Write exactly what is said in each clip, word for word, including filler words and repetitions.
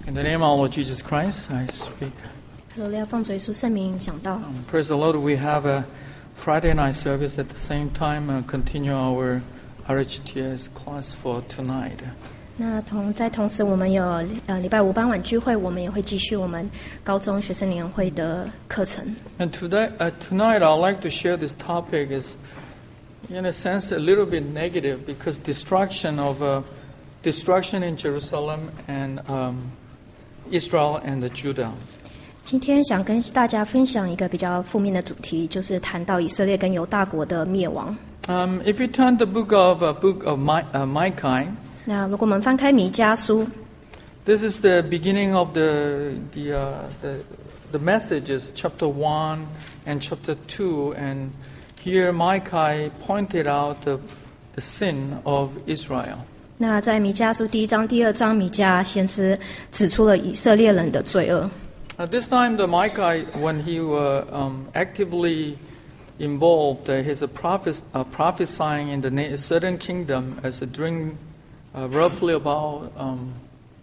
In the name of our Lord Jesus Christ, I speak. 我要奉主耶稣圣名讲道。 Um, praise the Lord, we have a Friday night service at the same time, uh, continue our R H T S class for tonight. 那同在同时，我们有呃礼拜五傍晚聚会，我们也会继续我们高中学生年会的课程。 And today, uh, tonight I'd like to share this topic is, in a sense, a little bit negative because destruction of uh, destruction in Jerusalem and um, Israel and Judah. 今天想跟大家分享一个比较负面的主题，就是谈到以色列跟犹大国的灭亡。 Um, if you turn the book of uh, book of Mi- uh, Micah, 那如果我们翻开弥迦书， this is the beginning of the the uh, the, the messages, chapter one and chapter two, and here Micah pointed out the the sin of Israel. 那在弥迦书第一章、第二章，弥迦先知指出了以色列人的罪恶。 At this time, the Micah, when he were um, actively involved, uh, he's a prophes- uh, prophesying in the na- certain kingdom as a during uh, roughly about um,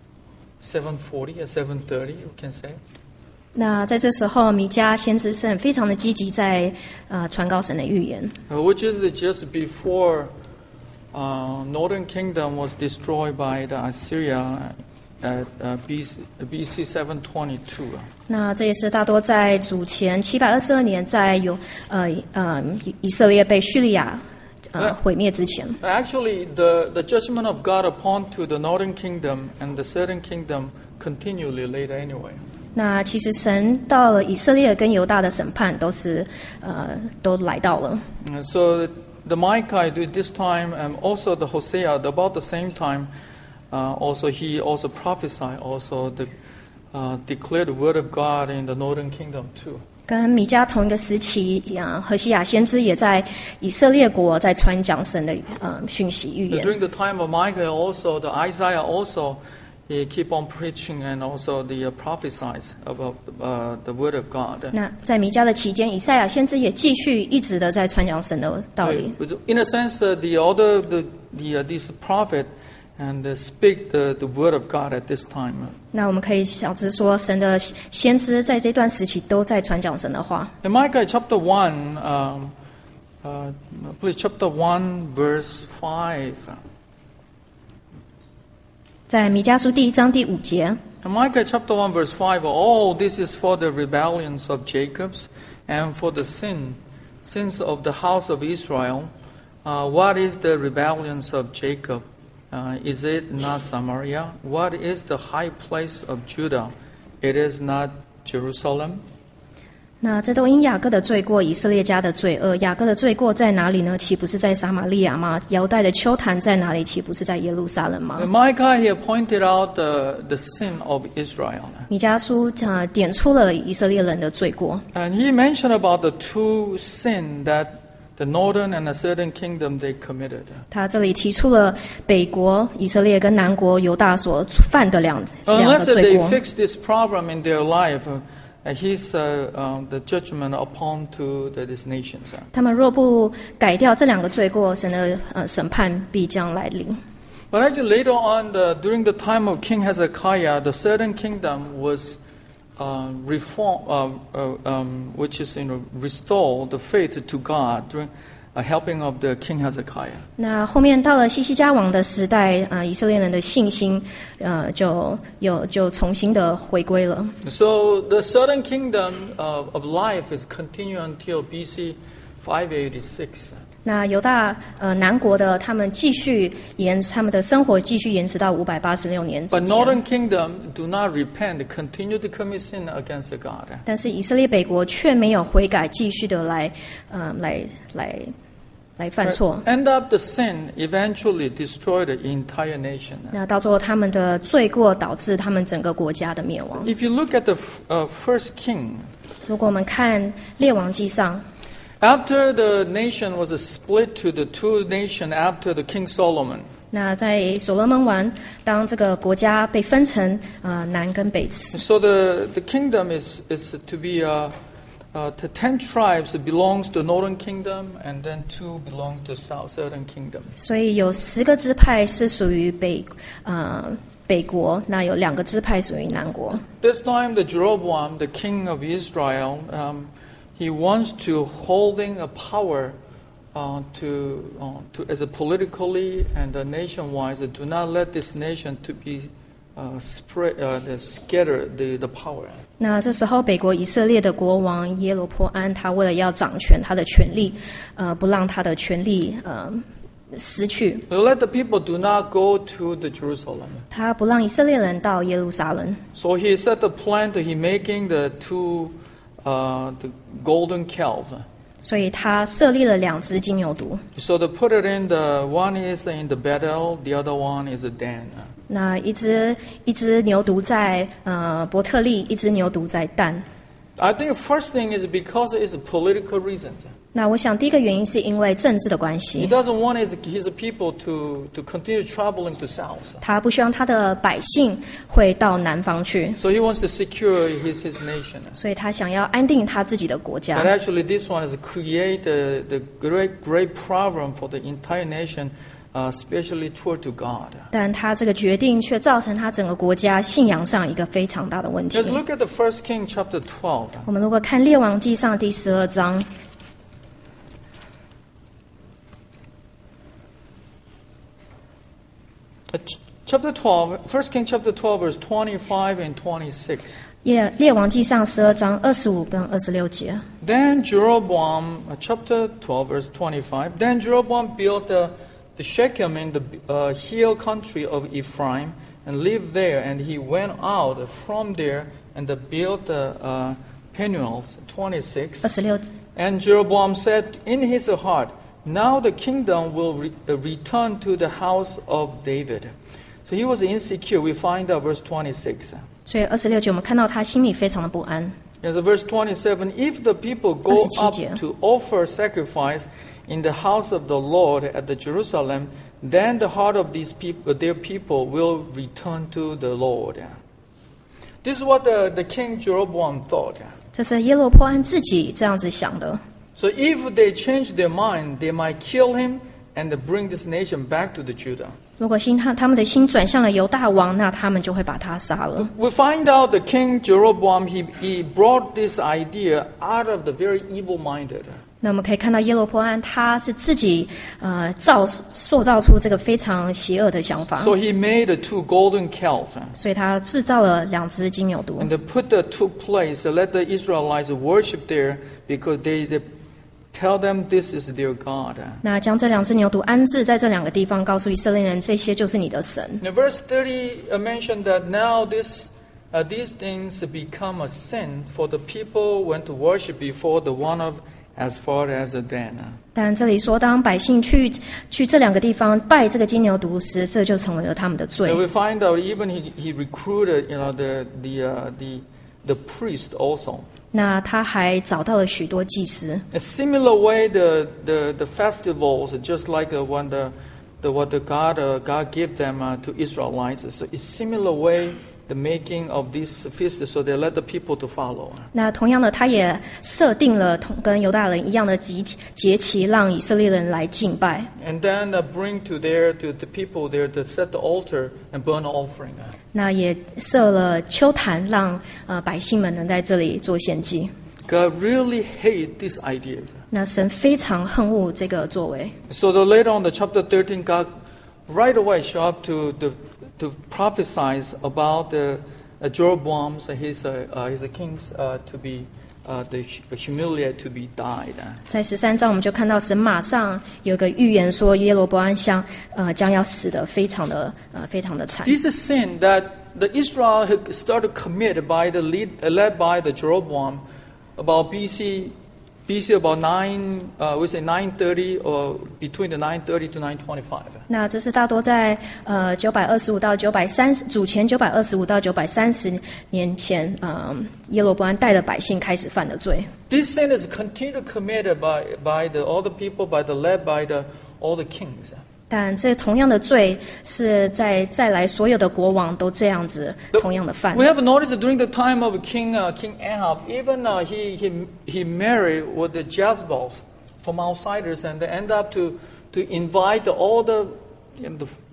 seven forty or seven thirty, you can say. 那在这时候，弥迦先知是非常的积极在呃传告神的预言。 Uh, which is the, just before uh, northern kingdom was destroyed by the Assyria at uh, B C, B C seven twenty-two. 那这也是大多在主前七百二十二年，在有呃呃以以色列被叙利亚呃毁灭之前。 Actually, the, the judgment of God upon to the northern kingdom and the southern kingdom continually later anyway. 那其实神到了以色列跟犹大的审判都是呃都来到了。 And so the Micah at this time and also the Hosea about the same time, uh, also he also prophesied also the uh, declared the word of God in the northern kingdom too. 跟弥迦同一个时期，啊，何西亚先知也在以色列国在传讲神的呃讯息预言。 During the time of Micah also, the Isaiah also, he keep on preaching and also the uh, prophesies about uh, the word of God. 那在弥迦的期间，以赛亚先知也继续一直的在传讲神的道理。 In a sense, uh, the other the the uh, this prophet and uh, speak the, the word of God at this time. 那我们可以晓知说，神的先知在这段时期都在传讲神的话。 In Micah chapter one, um, uh, please chapter one verse five. 在弥迦书第一章第五节， In Micah chapter one verse five, all this is for the rebellions of Jacob's and for the sin, sins of the house of Israel. Uh, what is the rebellions of Jacob? Uh, is it not Samaria? What is the high place of Judah? It is not Jerusalem. 那这都因雅各的罪过，以色列家的罪恶。雅各的罪过在哪里呢？岂不是在撒玛利亚吗？犹大的丘坛在哪里？岂不是在耶路撒冷吗？ And Micah here pointed out the, the sin of Israel. 弥迦书呃点出了以色列人的罪过。 And he mentioned about the two sin that the northern and the southern kingdom they committed. 他这里提出了北国以色列跟南国犹大所犯的两两个 Unless 罪 they 过。 fix this problem in their life, uh, his uh, um, the judgment upon to the, these nations. 他们若不改掉这两个罪过，神的呃审判必将来临。 But actually, later on, the, during the time of King Hezekiah, the southern kingdom was uh, reform, uh, uh, um, which is you know restore the faith to God during a helping of the King Hezekiah. 那后面到了西西家王的时代，呃，以色列人的信心，呃，就有就重新的回归了。 So the southern kingdom uh, of life is continued until B C five eighty-six. 那犹大呃南国的他们继续延他们的生活继续延迟到五百八十六年之 But 前。 northern kingdom do not repent, they continue to commit sin against God. 但是以色列北国却没有悔改，继续的来，呃，来来来犯错。 End up the sin eventually destroyed the entire nation. 那到最后，他们的罪过导致他们整个国家的灭亡。 If you look at the f- uh, first king, 如果我们看列王记上， after the nation was split to the two nations after the King Solomon, 那在所罗门王，当这个国家被分成呃南跟北， so the, the kingdom is, is to be uh, uh, the ten tribes belongs to northern kingdom and then two belong to south southern kingdom. 所以有十个支派是属于北呃北国，那有两个支派属于南国。 This time, the Jeroboam, the king of Israel, um, he wants to holding a power uh, to uh, to as a politically and uh, nation-wise. Do not let this nation to be uh, spread, uh, the scatter the the power. 那这时候，北国以色列的国王耶罗波安，他为了要掌权他的权力，呃，不让他的权力呃失去。 Let the people do not go to the Jerusalem. 他不让以色列人到耶路撒冷。 So he set the plan to he making the two uh, the golden calf. 所以他设立了两只金牛犊。 So they put it in the one is in the Bethel, the other one is a Dan. 那一只一只牛犊在呃伯特利，一只牛犊在但。 I think first thing is because it's a political reason. 那我想第一个原因是因为政治的关 He 系， doesn't want his his people to to continue traveling to south. 他不希望他的百姓会到南方去， So he wants to secure his his nation. 所以他想要安定他自己的国 But 家。 actually, this one is create the the great great problem for the entire nation, uh, especially toward to God. 但他这个决定却造成他整个国家信仰上一个非常大的问题 Let's。look at the First King chapter twelve. 我们如果看列王记上第十二章， Uh, ch- Chapter twelve, First King chapter twelve, verse twenty-five and twenty-six. 列列王记上十二章二十五跟二十六节。 Then Jeroboam, uh, chapter twelve, verse twenty-five. Then Jeroboam built the, the Shechem in the uh, hill country of Ephraim and lived there. And he went out from there and built the uh, Penuels. twenty-six. 二十六 And Jeroboam said in his heart, now the kingdom will re- uh, return to the house of David. So he was insecure. We find out verse twenty-six. 所以二十六节我们看到他心里非常的不安。 And the verse twenty-seven, if the people go 二十七 up 节。 to offer sacrifice in the house of the Lord at the Jerusalem, then the heart of these people, their people will return to the Lord. This is what the, the king Jeroboam thought. 这是耶罗波安自己这样子想的。 So if they change their mind, they might kill him and bring this nation back to the Judah. 如果心他他们的心转向了犹大王，那他们就会把他杀了。 We find out the king Jeroboam, he, he brought this idea out of the very evil-minded. 那我们可以看到耶罗波安他是自己呃造塑造出这个非常邪恶的想法， So he made the two golden calves. 所以他制造了两只金牛犊 And they put the two place, uh, let the Israelites worship there because they, they tell them this is their God. 那将这两只牛犊安置在这两个地方，告诉以色列人这些就是你的神。 Now verse thirty uh, mentioned that now this, uh, these things become a sin for the people went to worship before the one of as far as a Dan. 但这里说，当百姓去去这两个地方拜这个金牛犊时，这就成为了他们的 And 罪。 we find out even he, he recruited you know, the, the, uh, the, the priest also. 那他还找到了许多祭司。 A similar way, the, the, the festivals, just like uh, when the, the what the God uh, God gave them uh, to Israelites. So it's similar way the making of this feast, so they let the people to follow. 那同样的，他也设定了同跟犹大人一样的节节期，让以色列人来敬拜。 And then uh, bring to there to the people there to set the altar and burn offering. 那也设了秋坛，让呃百姓们能在这里做献祭。 God really hate these ideas. 那神非常恨恶这个作为， So the later on the chapter thirteen, God right away show up to the to prophesize about the uh, Jeroboam's his uh, uh, his kings uh, to be uh, the humiliated to be died. 在十三章我们就看到神马上有个预言说耶罗波安将呃将要死得非常的呃非常的惨。 This is sin that the Israel had started commit by the lead, uh, led by the Jeroboam about B C B C about nine uh, we say nine thirty or between the nine thirty to nine twenty-five. 那这是大多在呃九百二十五到九百三十主前九百二十五到九百三十年前，呃耶罗波安带着百姓开始犯的罪。 This sin is continued committed by by the all the people by the led by the all the kings. 但这同样的罪是在再来所有的国王都这样子同样的犯。 We have noticed that during the time of King uh, King Ahab, even uh, he he he married with the Jezebels from outsiders, and they end up to to invite all the you know, the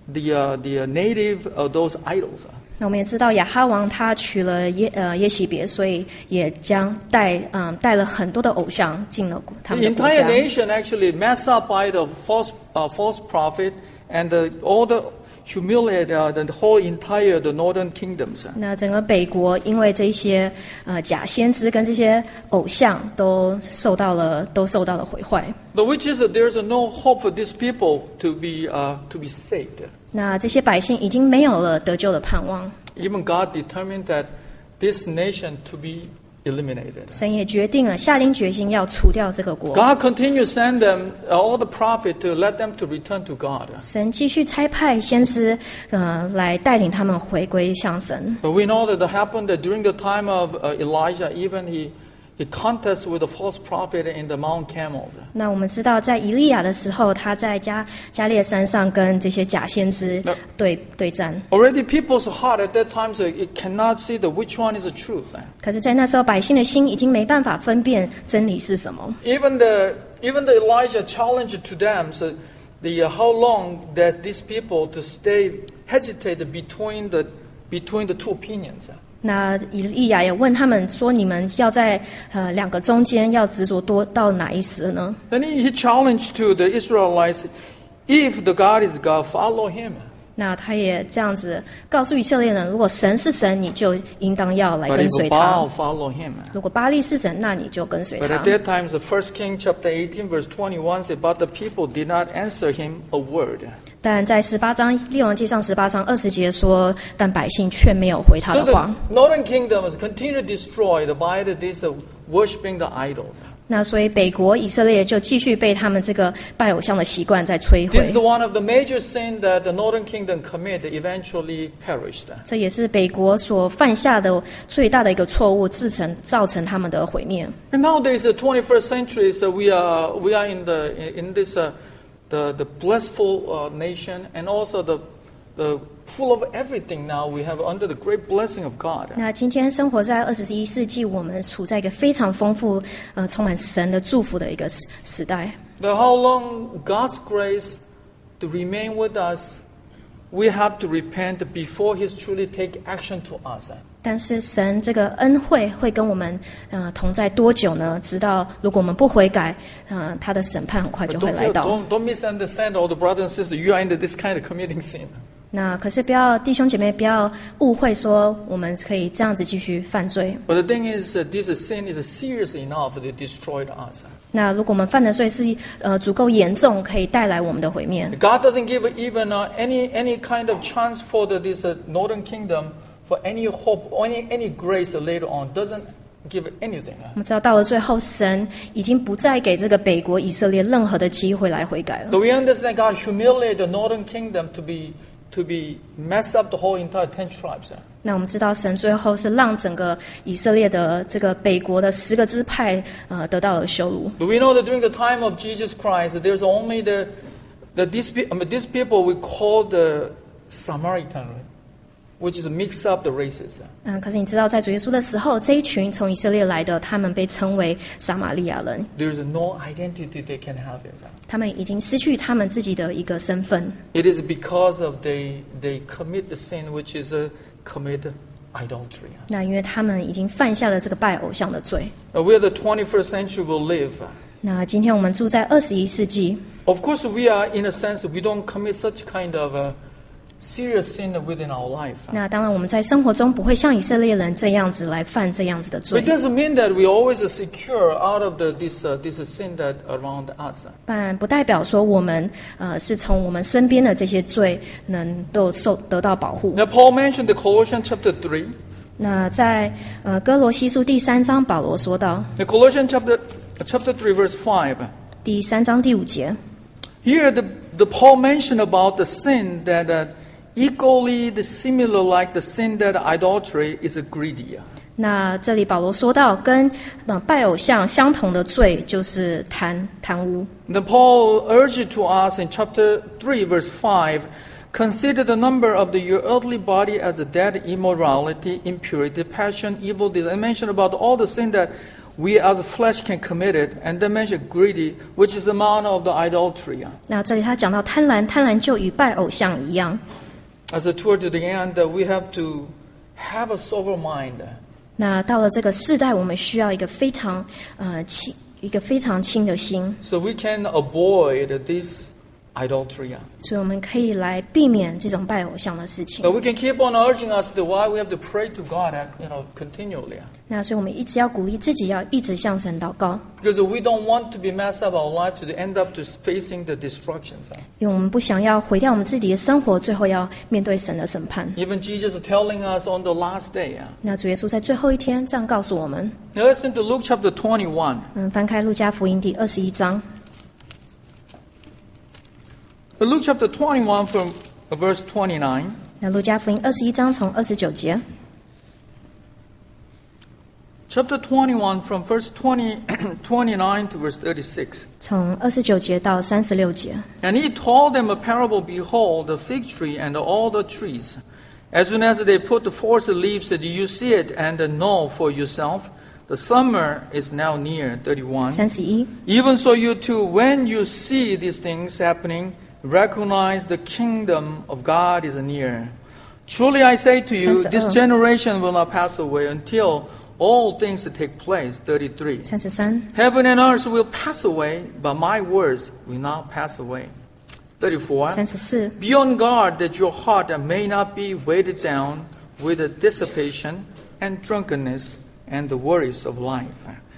the uh, the native uh, those idols. 那我们也知道亚哈王他娶了耶呃耶洗别，所以也将带嗯带了很多的偶像进了他 The 们的国 entire 家。 nation actually messed up by the false uh, false prophet and the, all the humiliate uh, the whole entire the northern kingdoms. 那整个北国因为这些呃假先知跟这些偶像都受到了都受到了毁坏。 But which is that there's no hope for these people to be uh, to be saved. 那这些百姓已经没有了得救的盼望， Even God determined that this nation to be eliminated. 神也决定了下定决心要除掉这个国。 God continued to send them uh, all the prophet to let them to return to God. 神继续差派先知，呃，来带领他们回归向神。 But we know that it happened that during the time of uh, Elijah, even he he contests with the false prophet in the Mount Carmel. 那我们知道，在以利亚的时候，他在加加列山上跟这些假先知对对战。 Already people's heart at that time so it cannot see the which one is the truth. 可是，在那时候，百姓的心已经没办法分辨真理是什么。 Even the even the Elijah challenged to them so the uh, how long does these people to stay hesitate between the between the two opinions. 那以利亚也问他们说：“你们要在呃两个中间要执着多到哪一时呢？” Then he, he challenged to the Israelites, if the God is God, follow him. 那他也这样子告诉以色列人：如果神是神，你就应当要来 But 跟 if 随 Baal, 他； follow him. 如果巴利是神，那你就跟随 But 他 at。that time, the First King chapter eighteen, verse twenty-one said, but the people did not answer him a word. 但在十八章列王记上十八章二十节说，但百姓却没有回他 So 的话。 the northern kingdom was continued destroyed by the, this uh, worshiping the idols. 那所以北国以色列就继续被他们这个拜偶像的习惯在摧 This is the 毁。 one of the major sin that the northern kingdom committed, eventually perished. 这也是北国所犯下的最大的一个错误，制成造成他们的毁灭。 And nowadays, the twenty-first century, so we are we are in the in this uh, the the blissful uh, nation, and also the the full of everything. Now we have under the great blessing of God. 那今天生活在二十一世纪，我们处在一个非常丰富、呃，充满神的祝福的一个时时代。 But how long God's grace to remain with us, we have to repent before He's truly take action to us. 但是神这个恩惠会跟我们呃同在多久呢？直到如果我们不悔改，呃，他的审判很快 But 就会 don't, 来 feel, 到。 don't don't misunderstand, all the brothers and sisters. You are into this kind of committing sin. 那可是不要弟兄姐妹不要误会说我们可以这样子继续犯罪。 But the thing is, uh, this sin is serious enough to destroy us. 那如果我们犯的罪是呃足够严重，可以带来我们的毁灭。 God doesn't give even uh, any any kind of chance for the, this uh, northern kingdom for any hope, any any grace later on. Doesn't give anything. 我们知道到了最后，神已经不再给这个北国以色列任何的机会来悔改了。 So we understand God humiliated the northern kingdom to be to be mess up the whole entire ten tribes. 那我们知道，神最后是让整个以色列的这个北国的十个支派，呃，得到了羞辱。 Do we know that during the time of Jesus Christ, that there's only the the these, pe- I mean, these people we call the Samaritan, which is mix up the races. 嗯，可是你知道，在主耶稣的时候，这一群从以色列来的，他们被称为撒玛利亚人， There's no identity they can have it. 他们已经失去他们自己的一个身份。 It is because of they they commit the sin, which is a commit idolatry. 那因为他们已经犯下了这个拜偶像的罪。 Uh, Where the twenty-first century will live. 那今天我们住在二十一世纪， Of course, we are in a sense we don't commit such kind of a serious sin within our life. 那当然我们在生活中不会像以色列人这样子来犯这样子的 But 罪 it，doesn't mean that we always secure out of the, this uh, this sin that around us. 但不代表说我们呃是从我们身边的这些罪能都受得到保护。 Now, Paul mentioned the Colossians chapter three. 那在呃哥罗西书第三章，保罗说到 The Colossians chapter chapter three, verse five. 第三章第五节， Here, the, the Paul mentioned about the sin that uh, equally the similar like the sin that idolatry is a greedy. 那这里保罗说到跟呃拜偶像相同的罪就是贪贪污。 The Paul urged to us in chapter three, verse five, consider the number of the, your earthly body as a dead immorality, impurity, passion, evil desire. I mentioned about all the sin that we as flesh can commit it, and then mention greedy, which is the manner of the idolatry. 那这里他讲到贪婪，贪婪就与拜偶像一样。 As a toward the end, we have to have a sober mind. 那到了这个世代，我们需要一个非常呃轻，一个非常轻的心。 So we can avoid this idolatry. 所以我们可以来避免这种拜偶像的事情。 But we can keep on urging us to why we have to pray to God, you know, continually. 那所以我们一直要鼓励自己，要一直向神祷告。 Because we don't want to be messed up our life to end up to facing the destructions. 因为我们不想要毁掉我们自己的生活，最后要面对神的审判。 Even Jesus is telling us on the last day. 那主耶稣在最后一天这样告诉我们。 Now listen to Luke chapter twenty-one. 嗯，翻开路加福音第二十一章。 But Luke chapter twenty-one from verse twenty-nine. 那路加福音二十一章从二十九节。 Chapter twenty-one from verse twenty, twenty-nine to verse thirty-six. 从二十九节到三十六节。 And he told them a parable, behold, the fig tree and all the trees. As soon as they put forth the leaves, you see it and know for yourself. The summer is now near. thirty-one. 三十一。 Even so you too, when you see these things happening, recognize the kingdom of God is near. Truly I say to you, this generation will not pass away until all things take place. thirty-three. 三十三。 Heaven and earth will pass away, but my words will not pass away. thirty-four. 三十四。 Be on guard that your heart may not be weighted down with the dissipation and drunkenness and the worries of life.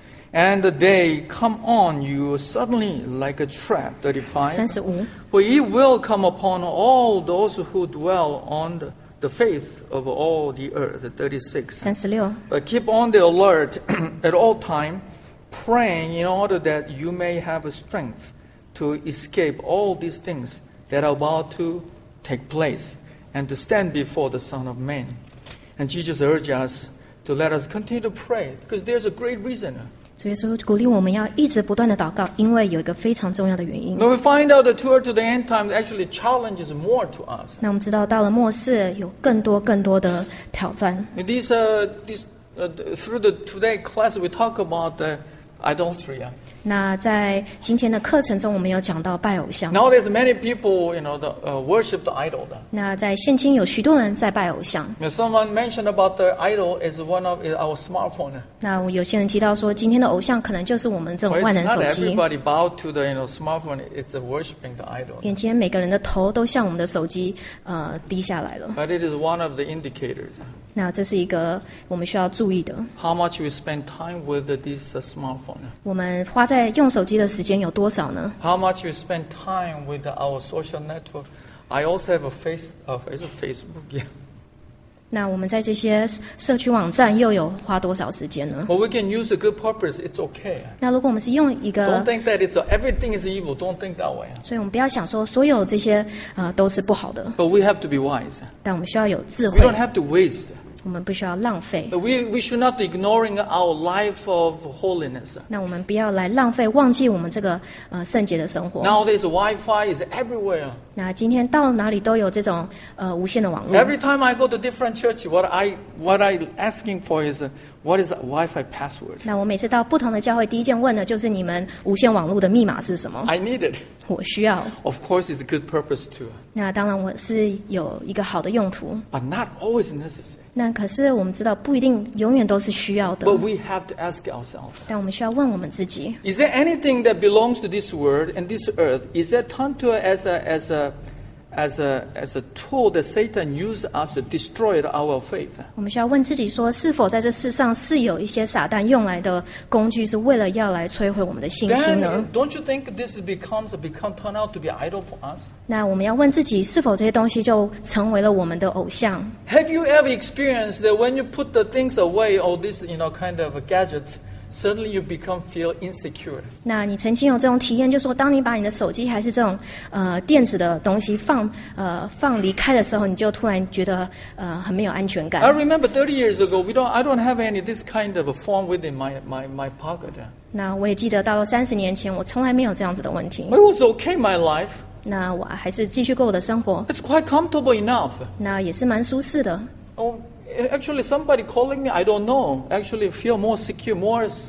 And the day come on you suddenly like a trap. thirty-five. 三十五。 For it will come upon all those who dwell on the, the faith of all the earth. thirty-six. 三十六。 But keep on the alert at all time, praying in order that you may have strength to escape all these things that are about to take place and to stand before the Son of Man. And Jesus urged us to let us continue to pray because there's a great reason. 主耶稣鼓励我们要一直不断的祷告，因为有一个非常重要的原因。 Now we find out that toward to the end time actually challenges more to us. 那我们知道到了末世有更多更多的挑战。 In these, uh, these, uh, through the today class we talk about uh, idolatry. 那在今天的课程中，我们有讲到拜偶像。 Nowadays, many people, you know, the, uh, worship the idol. 那在现今有许多人在拜偶像。 Now, someone mentioned about the idol is one of is our smartphone. 那有些人提到说，今天的偶像可能就是我们这种 Well, 万 it's 能手 not 机。 everybody bow to the you know smartphone. It's uh, worshiping the idol. 眼前每个人的头都向我们的手机呃低下来了。 But it is one of the indicators. 那这是一个我们需要注意的。 How much we spend time with this uh, smartphone? 我们花在用手机的时间有多少呢？ How much we spend time with our social network? I also have a face, uh, is it Facebook? Yeah. 那我们在这些社区网站又有花多少时间呢？ Well, we can use a good purpose. It's okay. 那如果我们是用一个 Don't think that it's uh, everything is evil. Don't think that way. 所以我们不要想说所有这些呃都是不好的， But we have to be wise. 但我们需要有智 We 慧， don't have to waste. 我们不需要浪费。 We we should not be ignoring our life of holiness. 那我们不要来浪费，忘记我们这个呃圣洁的生活。 Nowadays, Wi-Fi is everywhere. 那今天到哪里都有这种呃无线的网络。 Every time I go to different church, what I what I asking for is uh, what is the Wi-Fi password? 那我每次到不同的教会，第一件问的就是你们无线网络的密码是什么？ I need it. 我需要。 Of course, it's a good purpose too, 那当然我是有一个好的用途。 but not always necessary. 那可是我们知道不一定永远都是需要的。 But we have to ask ourselves: 但我们需要问我们自己。 Is there anything that belongs to this world and this earth? Is that turned to as a as a as a as a tool that Satan used us to destroy our faith? 我们需要问自己说，是否在这世上是有一些撒旦用来的工具，是为了要来摧毁我们的信心呢？ Then don't you think this becomes become turn out to be idol for us? 那我们要问自己，是否这些东西就成为了我们的偶像？ Have you ever experienced that when you put the things away, all this you know kind of gadgets, suddenly you become feel insecure? 那你曾经有这种体验，就是说，当你把你的手机还是这种呃电子的东西放呃放离开的时候，你就突然觉得呃很没有安全感。 I remember thirty years ago, we don't, I don't have any this kind of a phone within my, my, my pocket. 那我也记得，到了三十年前，我从来没有这样子的问题 It。was okay, my life. 那我还是继续过我的生活， It's quite comfortable enough. 那也是蛮舒适的。 Oh, actually, somebody calling me, I don't know. Actually, feel more secure, more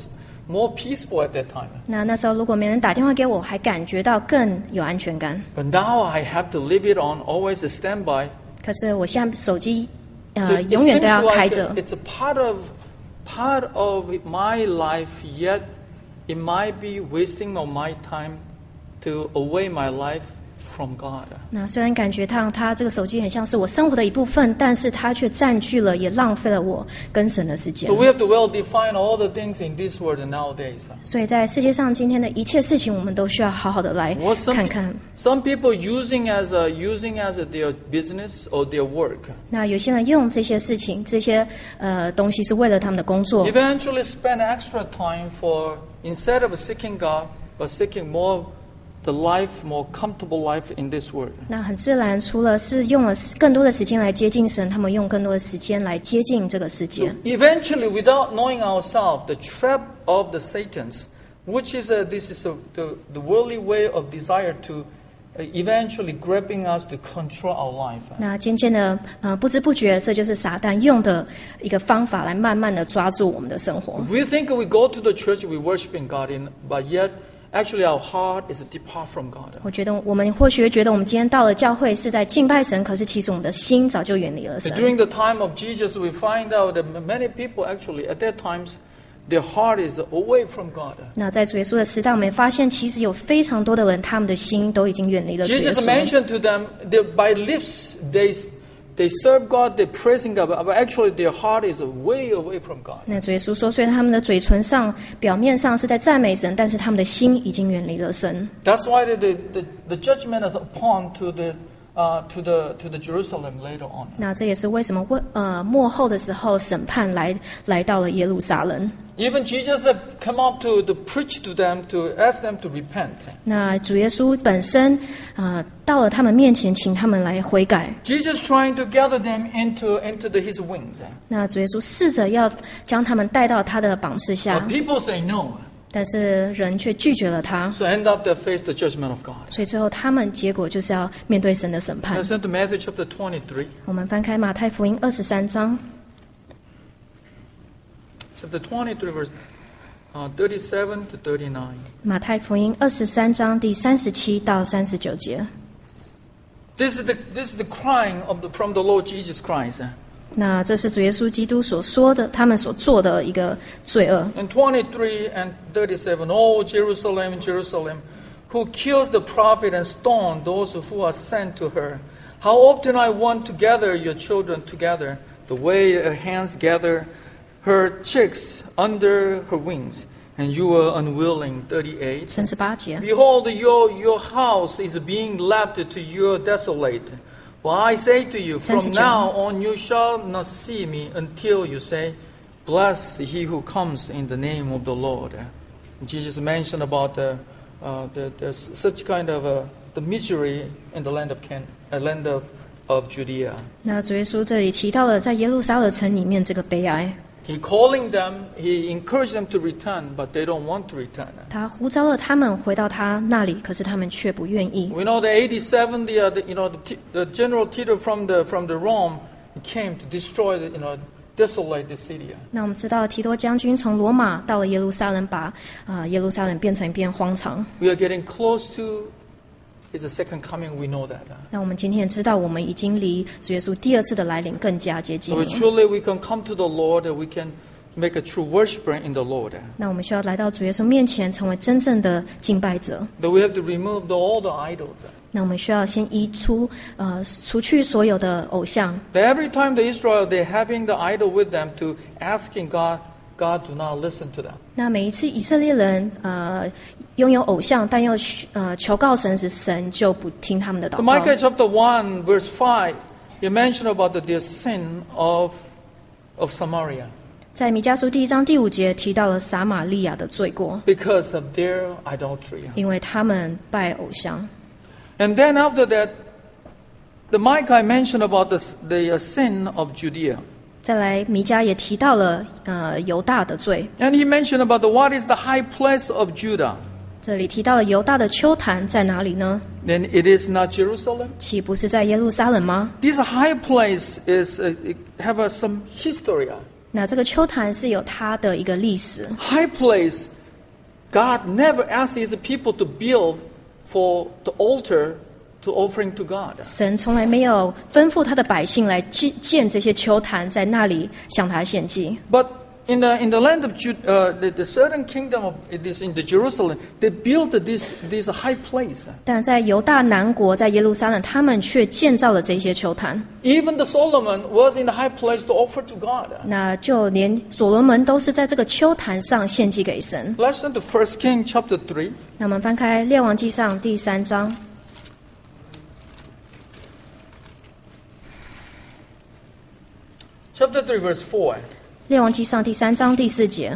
more peaceful at that time. 那那时候如果没人打电话给我，还感觉到更有安全感。 But now I have to leave it on, always a standby. 可是我现在手机 So 呃 it 永远都 seems 要开 like 着。 it's a part of part of my life, yet it might be wasting of my time to away my life from God. 那虽然感觉上它这个手机很像是我生活的一部分，但是它却占据了，也浪费了我跟神的时间 So。we have to well define all the things in this world nowadays. 所以在世界上今天的一切事情，我们都需要好好的来 Well, some, 看看。 some people using as a, using as a, their business or their work. 那有些人用这些事情、这些呃东西是为了他们的工作， Eventually spend extra time for, instead of seeking God, but seeking more the life, more comfortable life in this world. 那很自然，除了是用了更多的时间来接近神，他们用更多的时间来接近这个世界。 Eventually, without knowing ourselves, the trap of the Satans, which is a, this is a, the, the worldly way of desire to uh, eventually grabbing us to control our life. 那渐渐的，呃，不知不觉，这就是撒旦用的一个方法，来慢慢的抓住我们的生活。 We think we go to the church, we worshiping God, in, but yet actually our heart is depart from God. 我觉得我们或许会觉得我们今天到了教会是在敬拜神，可是其实我们的心早就远离了神。 During the time of Jesus, we find out that many people actually at that times, their heart is away from God. 那在主耶稣的时代，我们发现其实有非常多的人，他们的心都已经远离了主耶 Jesus 稣。 mentioned to them that by lips they they serve God, they're praising God, but actually their heart is way away from God. 那主耶稣说，虽然他们的嘴唇上、表面上是在赞美神，但是他们的心已经远离了神。 That's why the the, the, the judgment is upon to the uh, to the to the Jerusalem later on. 那这也是为什么为呃末后的时候审判来来到了耶路撒冷。 Even Jesus had come up to, to preach to them, to ask them to repent. 那主耶稣本身呃到了他们面前，请他们来悔改。 Jesus trying to gather them into into the, his wings. 那主耶稣试着要将他们带到他的榜次 But 下， people say no. 但是人却拒绝了他， So end up they face the judgment of God. 所以最后他们结果就是要面对神的审判 Let's。turn to Matthew chapter twenty-three. 我们翻开马太福音二十三章， Chapter twenty-three, verse uh, thirty-seven to thirty-nine. 马太福音二十三章第三十七到三十九节。 This is the this is the crying of the, from the Lord Jesus Christ. 那这是主耶稣基督所说的，他们所做的一个罪恶。 In twenty-three and thirty-seven, Oh Jerusalem, Jerusalem, who kills the prophet and stone those who are sent to her. How often I want to gather your children together, the way her hands gather her chicks under her wings, and you are unwilling. thirty-eight. 三十八节。 Behold, your, your house is being left to you desolate. For I say to you, from 三十九。 now on you shall not see me until you say, Bless he who comes in the name of the Lord. Jesus mentioned about the, uh, the, the such kind of uh, the misery in the land of Can, uh, land of, of Judea. 那主耶稣这里提到了在耶路撒冷城里面这个悲哀， He calling them, he encouraged them to return, but they don't want to return. 他呼召了他们回到他那里，可是他们却不愿意。 We know that eighty-seven, the, uh, the you know the, T- the general Tito from the from the Rome came to destroy the, you know desolate the city. 那我们知道提多将军从罗马到了耶路撒冷，把啊、呃、耶路撒冷变成一片荒场。 We are getting close to his second coming. We know that. 那我们今天也知道，我们已经离主耶稣第二次的来临更加接近 So 了。 truly we can come to the Lord. We can make a true worshiper in the Lord. 那我们需要来到主耶稣面前，成为真正的敬拜者。 That we have to remove the, all the idols. 那我们需要先移出呃除去所有的偶像。 That every time the Israel they having the idol with them to asking God, God do not listen to them. 那每一次以色列人呃拥有偶像，但又呃求告神时，神就不听他们的祷 So 告。 Micah chapter one verse five, he mentioned about the, the sin of of Samaria 在弥迦书第一章第五节提到了撒玛利亚的罪过， because of their idolatry. 因为他们拜偶像。 And then after that, the Micah mentioned about the, the uh, sin of Judea. 再来，弥迦也提到了呃犹大的罪， And he mentioned about the, what is the high place of Judah. 这里提到了犹大的丘坛在哪里呢？ Then it is not Jerusalem. 岂不是在耶路撒冷吗？ This high place is uh, it have uh, some history. 那这个丘坛是有它的一个历史。 High place God never asked His people to build for the altar to offering to God. 神从来没有吩咐他的百姓来建建这些丘坛，在那里向他献祭。 But in the in the land of Jude, uh, the, the certain kingdom of it is in the Jerusalem, they built this this high place. 但在犹大南国，在耶路撒冷，他们却建造了这些丘坛。 Even the Solomon was in the high place to offer to God. 那就连所罗门都是在这个丘坛上献祭给神。 Let's turn to First King chapter three. 那我们翻开《列王纪上》第三章。 Chapter three, verse four. 列王纪上第三章第四节。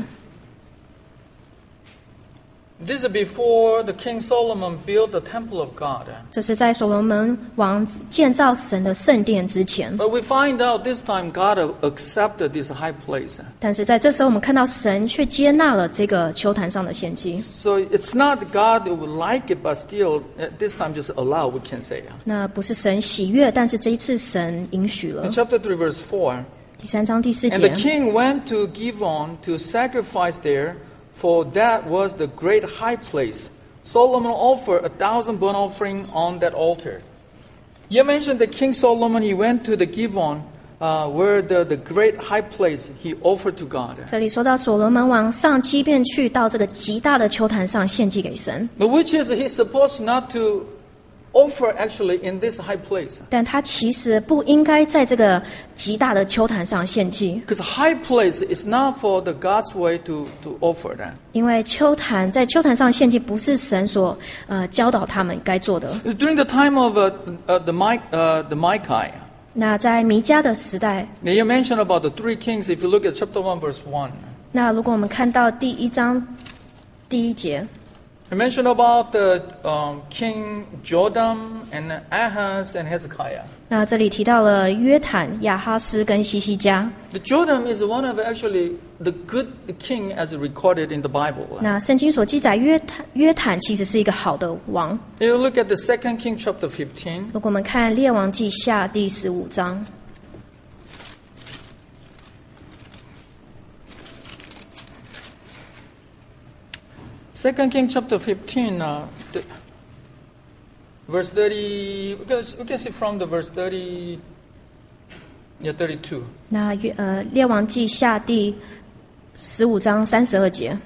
This is before the King Solomon built the temple of God. 这是在所罗门王建造神的圣殿之前。 But we find out this time God accepted this high place. 但是在这时候，我们看到神却接纳了这个丘坛上的献祭。 So it's not God would like it, but still at this time just allow, we can say. 那不是神喜悦，但是这一次神允许了 In。chapter three, verse four. 第三章第四 And the 节。 king went to Givon to sacrifice there, for that was the great high place. Solomon offered a thousand burnt offering on that altar. You mentioned that King Solomon, he went to the Givon, uh, where the, the great high place he offered to God. 这里说到所罗门王上基遍去到这个极大的丘坛上献祭给神， But which is he's supposed not to offer actually in this high place. 但他其实不应该在这个极大的丘坛上献祭， Because high place is not for the God's way to, to offer that. 因为丘坛在丘坛上献祭不是神所呃教导他们该做的。 During the time of uh, uh, the, Mi- uh, the Micah, 那在弥迦的时代， now you mentioned about the three kings. If you look at chapter one, verse one, 那如果我们看到第一章第一节， you mentioned about the um, King Jotham and Ahaz and Hezekiah. 那这里提到了约坦、亚哈斯跟西西家。 The Jotham is one of actually the good king as recorded in the Bible. 那圣经所记载约坦约坦其实是一个好的王。 If you look at the second king chapter fifteen, 如果我们看列王记下第十五章， Second King chapter fifteen, uh, the, verse thirty. We can, we can see from the verse thirty, yeah, thirty-two. 那约呃列王记下第十五章三十二节。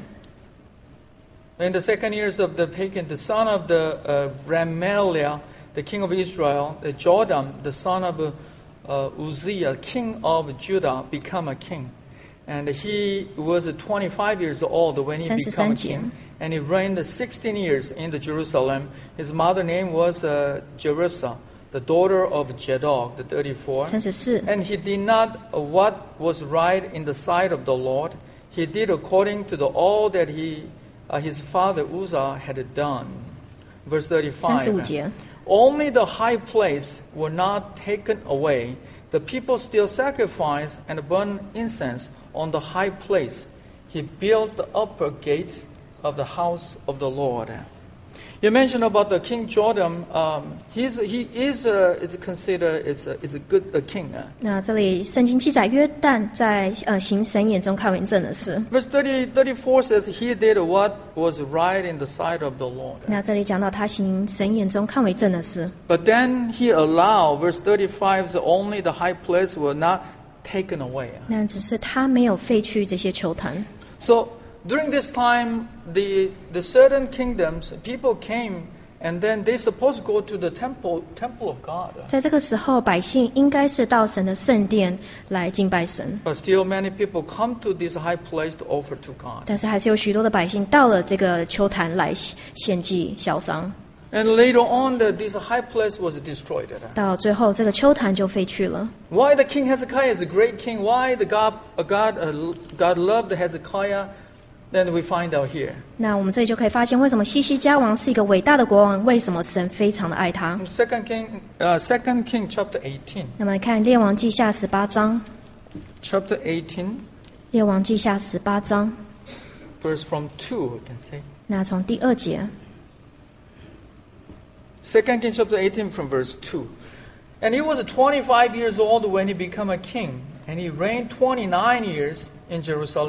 In the second years of the pagan, the son of the uh, Ramaliah, the king of Israel, the Jotham, the son of uh, uh, Uzziah, king of Judah, become a king. And he was twenty-five years old when he became a king. And he reigned sixteen years in the Jerusalem. His mother name was uh, Jerusha, the daughter of Jedog, the thirty-four. 三十四。 And he did not uh, what was right in the sight of the Lord. He did according to the, all that he, uh, his father Uzzah had done. Verse 三十五 thirty-five. 节。 Only the high place were not taken away. The people still sacrificed and burned incense on the high place. He built the upper gates of the house of the Lord. You mentioned about the King Jotham. Um, he's, he is, uh, is considered is a, is a good a king. 那这里圣经记载约旦在呃行神眼中看为正的事。 Verse thirty, thirty-four says, he did what was right in the sight of the Lord. 那这里讲到他行神眼中看为正的事， But then he allowed, verse thirty-five, so only the high place were not taken away. 那只是他没有废去这些丘坛。 So during this time, the, the certain kingdoms, people came and then they supposed to go to the temple, temple of God. 在这个时候，百姓应该是到神的圣殿来敬拜神， But still many people come to this high place to offer to God. 但是还是有许多的百姓到了这个丘坛来献祭烧伤。 And later on, the, this high place was destroyed. 到最后，这个丘坛就废去了。 Why the king Hezekiah is a great king? Why the God, uh, God, uh, God loved Hezekiah? Then we find out here. 那我们这里就可以发现，为什么西西家王是一个伟大的国王？为什么神非常的爱他？ Second King, uh, Second King, chapter eighteen. 那么来看《列王记下》十八章， Chapter eighteen, 《列王记下》十八章， verse from two, we can say. 那从第二节， Second King, chapter eighteen, from verse two. And he was twenty-five years old when he became a king, and he reigned twenty-nine years in Jerusalem.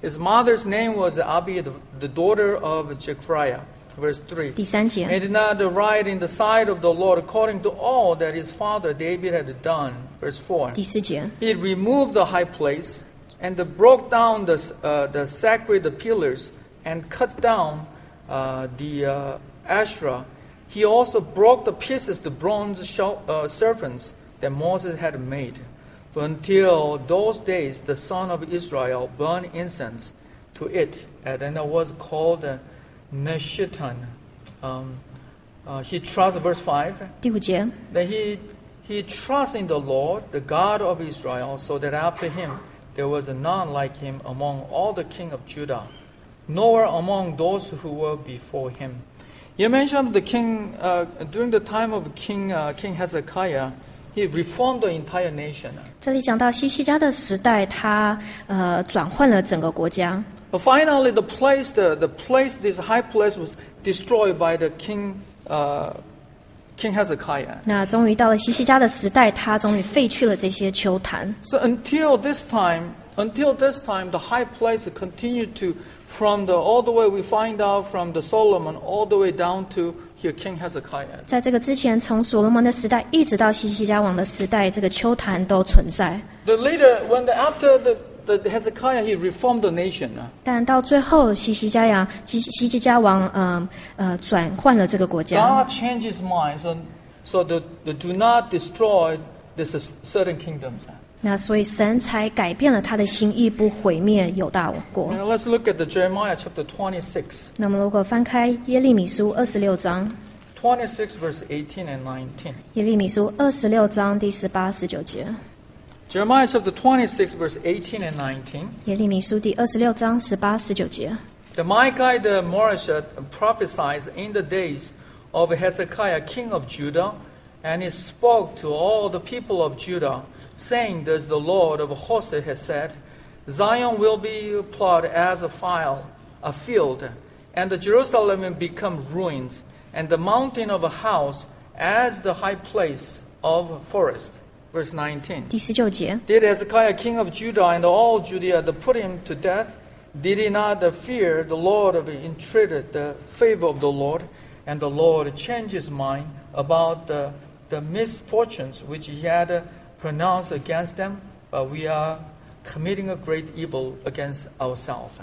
His mother's name was Abi, the, the daughter of Zechariah. Verse three. 第三节 And did not right in the sight of the Lord according to all that his father David had done. Verse four. 第四节 He removed the high place and broke down the, uh, the sacred pillars and cut down uh, the uh, Asherah. He also broke to pieces the bronze show, uh, serpents that Moses had made. For until those days, the son of Israel burned incense to it, and then it was called uh, Neshitan. Um, uh, he trusts, verse five, 第五节 that he, he trusts in the Lord, the God of Israel, so that after him there was none like him among all the king of Judah, nor among those who were before him. You mentioned the king, uh, during the time of King, uh, King Hezekiah, he reformed the entire nation. 这里讲到西西家的时代，他呃转换了整个国家。 But finally, the place, the, the place, this high place was destroyed by the king, uh, King Hezekiah. 那终于到了西西家的时代，他终于废去了这些丘坛。 So until this time, until this time, the high place continued to, from the all the way we find out from the Solomon, all the way down to here King Hezekiah. 在这个之前，从所罗门的时代一直到西西家王的时代，这个丘坛都存在。 The later, when the, after the, the Hezekiah, he reformed the nation. 但到最后，西西家王西西西家王呃呃转换了这个国家。 God changed his mind, so, so the, the do not destroy this certain kingdoms. 那所以神才改变了他的心意，不毁灭犹大国。 Now let's look at the Jeremiah chapter twenty-six. 那么如果翻开耶利米书二十六章， twenty-six verse eighteen and nineteen. 耶利米书二十六章第十八、十九节。 Jeremiah chapter twenty-six verse eighteen and nineteen. 耶利米书第二十六章十八、十九节。 The Micah the Morashite prophesied in the days of Hezekiah king of Judah, and he spoke to all the people of Judah, saying, Thus the Lord of hosts has said, Zion will be plowed as a file, a field, and the Jerusalem will become ruins, and the mountain of a house as the high place of forest. Verse nineteen. 第十九节， Did Hezekiah king of Judah and all Judea put him to death? Did he not fear the Lord, entreated the favor of the Lord, and the Lord changed his mind about the, the misfortunes which he had pronounced against them? But we are committing a great evil against ourselves.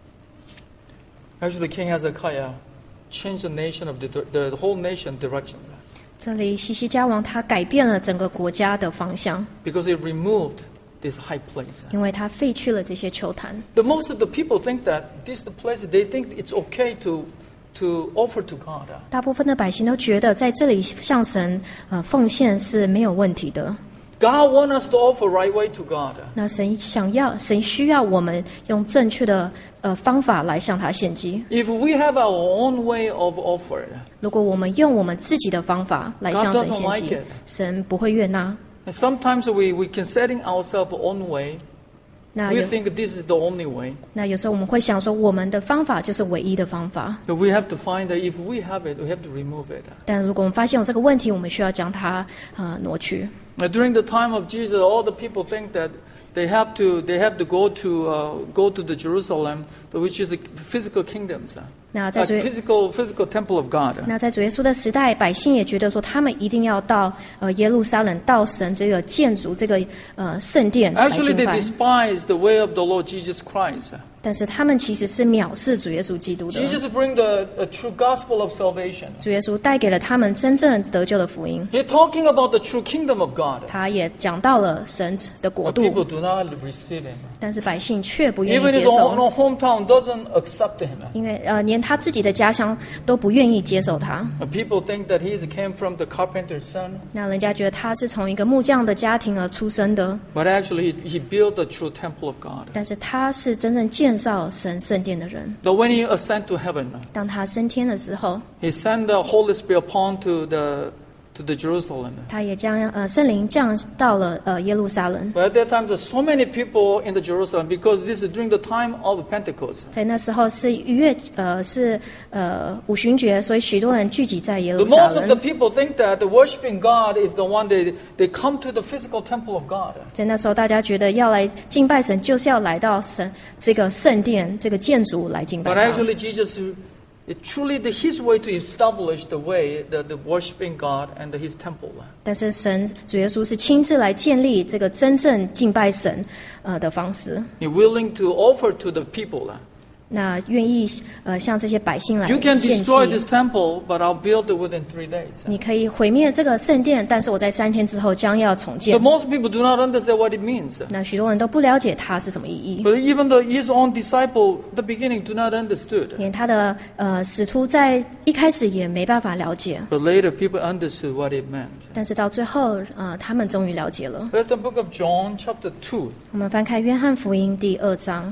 Actually, King Hezekiah changed the nation of the, the, the whole nation direction. 这里西西家王他改变了整个国家的方向， Because he removed this high place. 因为他废去了这些丘坛。 The most of the people think that this is the place they think it's okay to to offer to God. 大部分的百姓都觉得在这里向神呃奉献是没有问题的。 God wants us to offer right way to God. 那神想要，神需要我们用正确的呃方法来向他献祭。 If we have our own way of offer, 如果我们用我们自己的方法来向神献 God doesn't 祭 like it.， 神不会悦纳。 and sometimes we we can setting ourselves own way. 那 We 有 think this is the only way. 那有时候我们会想说，我们的方法就是唯一的方法。 But we have to find that if we have it, we have to remove it. 但如果我们发现有这个问题，我们需要将它呃挪去。 Now, during the time of Jesus, all the people think that they have to they have to go to uh, go to the Jerusalem, which is a physical kingdoms. 那 A 在主 physical physical temple of God. 那在主耶稣的时代，百姓也觉得说，他们一定要到呃耶路撒冷，到神这个建筑这个呃圣殿来 Actually, 敬 they 拜。 despise the way of the Lord Jesus Christ. 但是他们其实是藐视主耶稣基督的。 Jesus bring the, the true gospel of salvation. 主耶稣带给了他们真正得救的福音。 He's talking about the true kingdom of God. 他也讲到了神的国 But people 度， do not receive him. 但是百姓却不愿意 Even 接 his own 受， own hometown doesn't accept him. 因为呃连他自己的家乡都不愿意接受他。 And people think that he came from the carpenter's son. 那人家觉得他是从一个木匠的家庭而出生的， But actually, he, he built the true temple of God. 但是他是真正建造神圣殿的人。 But when he ascended to heaven, 当他升天的时候， he sent the Holy Spirit upon to the to the Jerusalem. 他也将呃圣灵降到了呃耶路撒冷。 But at that time, there's so many people in the Jerusalem because this is during the time of Pentecost. 在那时候是逾越呃是呃五旬节，所以许多人聚集在耶路 But 撒 most of the 冷。 people think that the worshiping God is the one they they come to the physical temple of God. 在那时候，大家觉得要来敬拜神，就是要来到神这个圣殿、这个建筑来敬拜 But 他。 actually, Jesus, it truly the, His way to establish the way, the, the worshiping God and the, His temple. 但是神主耶稣是亲自来建立这个真正敬拜神呃的方式。 He's willing to offer to the people. 那愿意呃向这些百姓来 You can 献 destroy 祭 this。temple, but I'll build it within three days. 你可以毁灭这个圣殿，但是我在三天之后将要重 But 建。 most people do not understand what it means. 那许多人都不了解它是什么意义， But even the, his own disciple, the beginning, do not understood. 连他的呃使徒在一开始也没办法了解， But later, people understood what it meant. 但是到最后呃他们终于了解了。 That's the book of John, chapter two. 我们翻开约翰福音第二章。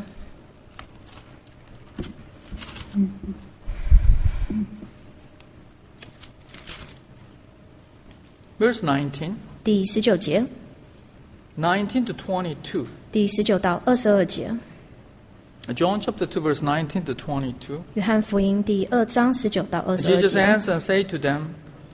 Verse nineteen, 第十九节， nineteen to twenty-two. 第十九到二十二节， John chapter two, verse nineteen to twenty-two. 约翰福音第二章十九到二十二 Jesus 节。 answered and said to them,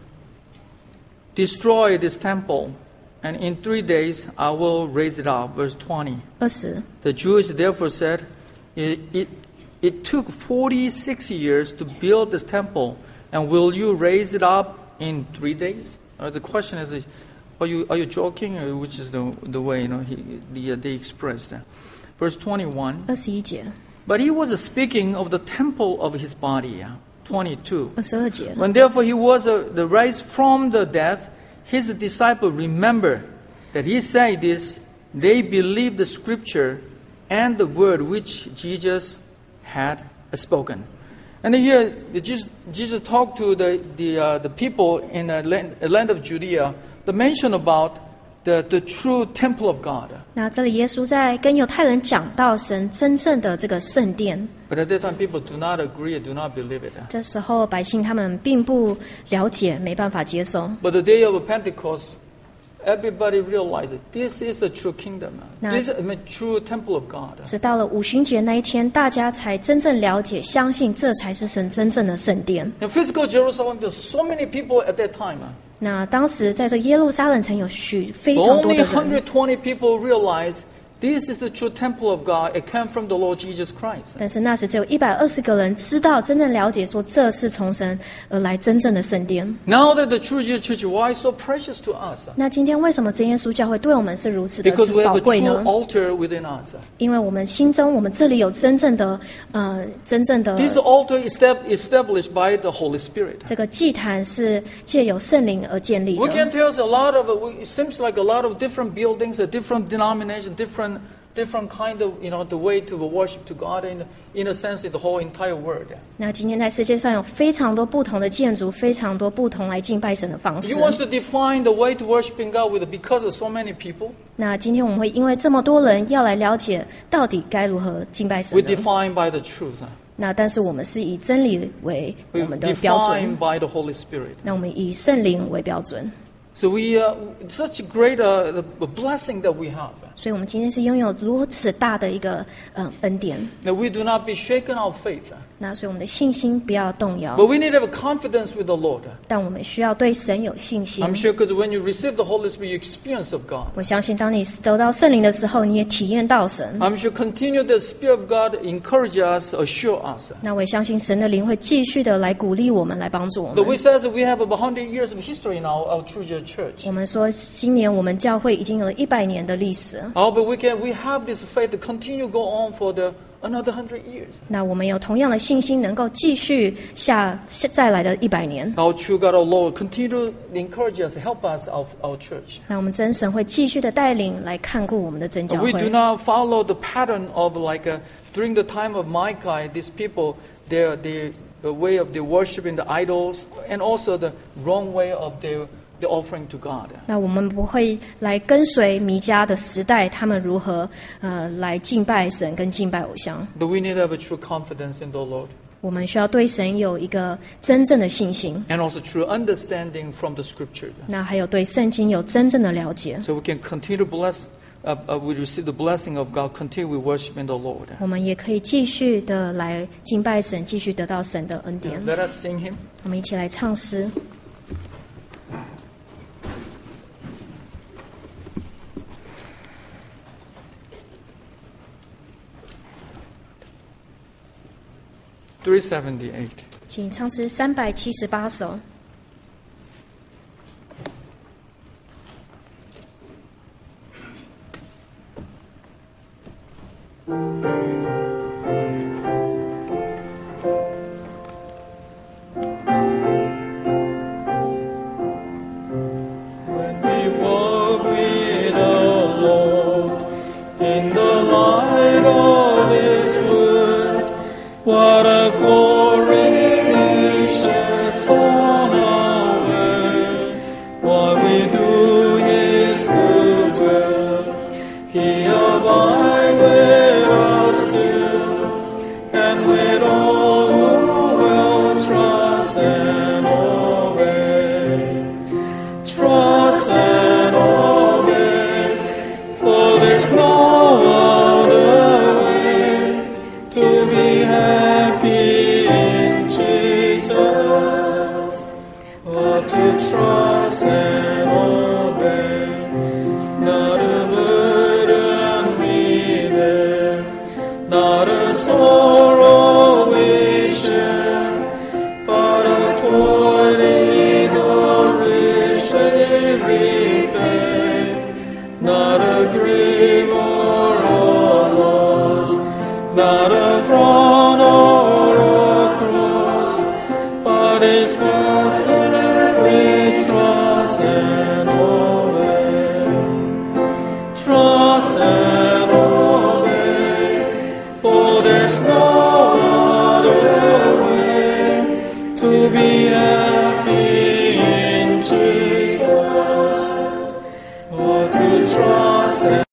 Destroy this temple, and in three days I will raise it up. Verse twenty. 二十， The Jews therefore said, It, it, it took forty-six years to build this temple, and will you raise it up in three days? Uh, the question is, are you, are you joking, or which is the, the way you know, he, the, uh, they expressed that? Verse twenty-one. 二十一节， But he was speaking of the temple of his body. uh, twenty-two. 二十二节。 When therefore he was uh, the raised from the death, his disciples remember that he said this, they believed the scripture and the word which Jesus had spoken. And here Jesus, Jesus talked to the, the, uh, the people in the land, land of Judea, the mention about the, the true temple of God. 那这里耶稣在跟犹太人讲到神真正的这个圣殿， But at that time people do not agree, do not believe it. 这时候百姓他们并不了解，没办法接受。 But the day of Pentecost, everybody realized that this is the true kingdom. Now- This is the true temple of God. 直到了五旬节那一天，大家才真正了解、相信这才是神真正的圣殿。 In physical Jerusalem, there's so many people at that time. 那当时在这耶路撒冷城有许非 But 常多 only 的 one 人， hundred twenty people realized this is the true temple of God. It came from the Lord Jesus Christ. 但是那时只有一百二十个人知道、真正了解说这是从神而来真正的圣殿。 Now that the true Jesus Church, why so precious to us? 那今天为什么真耶稣教会对我们是如此的 Because we have 宝 a 贵 true 呢？ altar within us. 因为我们心中，我们这里有真正的呃，真正的 This altar is estab- established by the Holy Spirit. 这个祭坛是借由圣灵而建立 We 的。 can tell us a lot of, it seems like a lot of different buildings, a different denomination, different different kind of, you know, the way to worship to God in, in a sense in the whole entire world. 那今天在世界上有非常多不同的建筑，非常多不同来敬拜神的方式 You。want to define the way to worshiping God with because of so many people? 那今天我们会因为这么多人要来了解到底该如何敬拜 We 神呢？ define by the truth. 那但是我们是以真理为我 We 们的标 define 准， by the Holy Spirit. 那我们以圣灵为标准。 So we, uh, such a great uh, the blessing that we have. 所以，我们今天是拥有如此大的一个嗯恩典。 That we do not be shaken our faith. 那所以我们的信心不要动摇， But we need to have a confidence with the Lord. 但我们需要对神有信心。 I'm sure because when you receive the Holy Spirit, you experience of God. 我相信，当你得到圣灵的时候，你也体验到神。 I'm sure continue the Spirit of God encourage us, assure us. 那我也相信神的灵会继续的来鼓励我们，来帮助我 The 们 we。says that we have about one hundred years of history in our, our True Jesus Church. 我们说，今年我们教会已经有了一百年的历史。 Oh, but we can we have this faith to continue go on for the another hundred years. 那我们有同样的信心，能够继续下下再来的一百年。 Our true God, our Lord, continue to encourage us, help us, our, our church. 那我们真神会继续的带领来看顾我们的真教 We do 会。 not follow the pattern of like uh, during the time of Micah, these people, their their the way of their worshiping the idols, and also the wrong way of their the offering to God. 那我们不会来跟随弥迦的时代，他们如何呃来敬拜神跟敬拜偶像。 But we need to have a true confidence in the Lord. 我们需要对神有一个真正的信心， and also true understanding from the scriptures. 那还有对圣经有真正的了解， So we can continue to bless, uh, uh, we receive the blessing of God, continue with worshiping the Lord. 我们也可以继续的来敬拜神，继续得到神的恩典。 Let us sing him. 我们一起来唱诗。 three seventy-eight. 请唱诗三百七十八首。 When we walk with the Lord in the light of His word, what a glory He sheds on our way. While we do His good will, He abides with us still, and with all who will trust and obey. Trust and obey, for there's no other way to be happy in Jesus, but to trust and obey. Not a burden we bear, not a sorrow we share, but a toiling of richly repay. Not a grief or a loss, not a frown or a cross, but His mercy we trust and